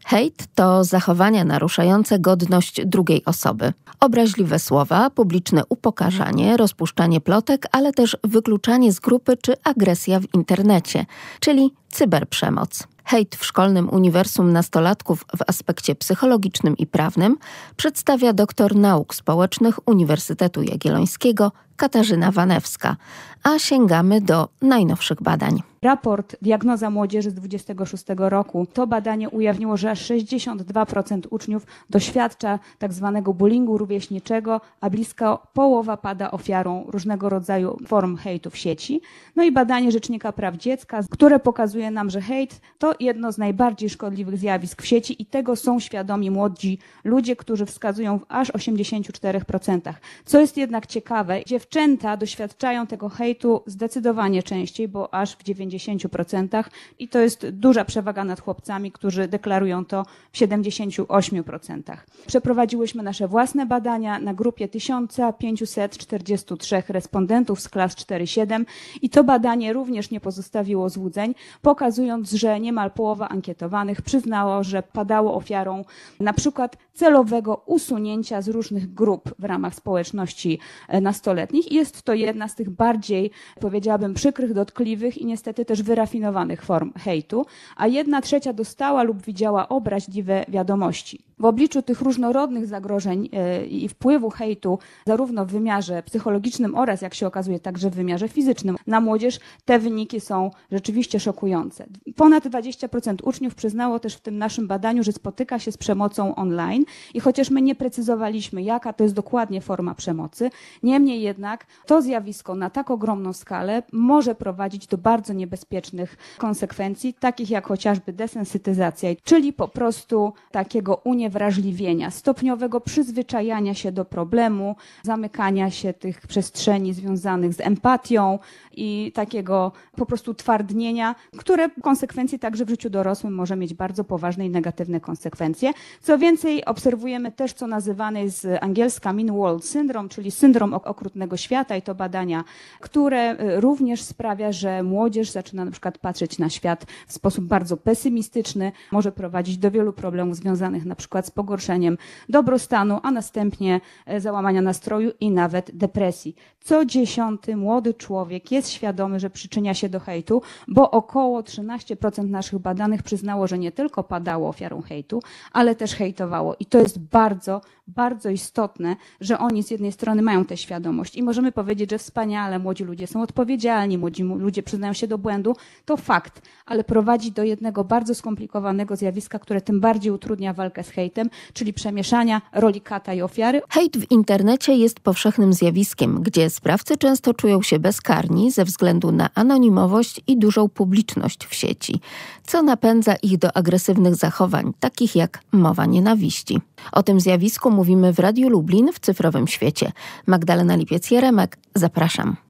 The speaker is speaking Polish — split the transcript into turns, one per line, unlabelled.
Hejt to zachowania naruszające godność drugiej osoby. Obraźliwe słowa, publiczne upokarzanie, rozpuszczanie plotek, ale też wykluczanie z grupy czy agresja w internecie, czyli cyberprzemoc. Hejt w szkolnym uniwersum nastolatków w aspekcie psychologicznym i prawnym przedstawia doktor nauk społecznych Uniwersytetu Jagiellońskiego Katarzyna Wanewska, a sięgamy do najnowszych badań.
Raport Diagnoza Młodzieży z 26 roku. To badanie ujawniło, że 62% uczniów doświadcza tzw. bullyingu rówieśniczego, a blisko połowa pada ofiarą różnego rodzaju form hejtu w sieci. No i badanie Rzecznika Praw Dziecka, które pokazuje nam, że hejt to jedno z najbardziej szkodliwych zjawisk w sieci i tego są świadomi młodzi ludzie, którzy wskazują w aż 84%. Co jest jednak ciekawe, dziewczęta doświadczają tego hejtu zdecydowanie częściej, bo aż w 90% i to jest duża przewaga nad chłopcami, którzy deklarują to w 78%. Przeprowadziłyśmy nasze własne badania na grupie 1543 respondentów z klas 4-7 i to badanie również nie pozostawiło złudzeń, pokazując, że niemal połowa ankietowanych przyznało, że padało ofiarą na przykład celowego usunięcia z różnych grup w ramach społeczności nastoletnich i jest to jedna z tych bardziej, powiedziałabym, przykrych, dotkliwych i niestety też wyrafinowanych form hejtu, a 1/3 dostała lub widziała obraźliwe wiadomości. W obliczu tych różnorodnych zagrożeń i wpływu hejtu, zarówno w wymiarze psychologicznym oraz, jak się okazuje, także w wymiarze fizycznym, na młodzież, te wyniki są rzeczywiście szokujące. Ponad 20% uczniów przyznało też w tym naszym badaniu, że spotyka się z przemocą online i chociaż my nie precyzowaliśmy, jaka to jest dokładnie forma przemocy, niemniej jednak to zjawisko na tak ogromną skalę może prowadzić do bardzo niebezpiecznych konsekwencji, takich jak chociażby desensytyzacja, czyli po prostu takiego uniewrażliwienia, stopniowego przyzwyczajania się do problemu, zamykania się tych przestrzeni związanych z empatią i takiego po prostu twardnienia, które w konsekwencji także w życiu dorosłym może mieć bardzo poważne i negatywne konsekwencje. Co więcej, obserwujemy też, co nazywane jest z angielska Mean World Syndrome, czyli syndrom okrutnego świata i to badania, które również sprawia, że młodzież zaczyna na przykład patrzeć na świat w sposób bardzo pesymistyczny, może prowadzić do wielu problemów związanych na przykład z pogorszeniem dobrostanu, a następnie załamania nastroju i nawet depresji. Co 10. młody człowiek jest świadomy, że przyczynia się do hejtu, bo około 13% naszych badanych przyznało, że nie tylko padało ofiarą hejtu, ale też hejtowało. I to jest bardzo, bardzo istotne, że oni z jednej strony mają tę świadomość i możemy powiedzieć, że wspaniale, młodzi ludzie są odpowiedzialni, młodzi ludzie przyznają się do błędu, to fakt, ale prowadzi do jednego bardzo skomplikowanego zjawiska, które tym bardziej utrudnia walkę z hejtem, czyli przemieszania roli kata i ofiary.
Hejt w internecie jest powszechnym zjawiskiem, gdzie sprawcy często czują się bezkarni ze względu na anonimowość i dużą publiczność w sieci, co napędza ich do agresywnych zachowań, takich jak mowa nienawiści. O tym zjawisku mówimy w Radiu Lublin w Cyfrowym Świecie. Magdalena Lipiec-Jeremek, zapraszam.